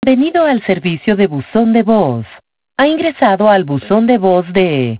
Bienvenido al servicio de buzón de voz. Ha ingresado al buzón de voz de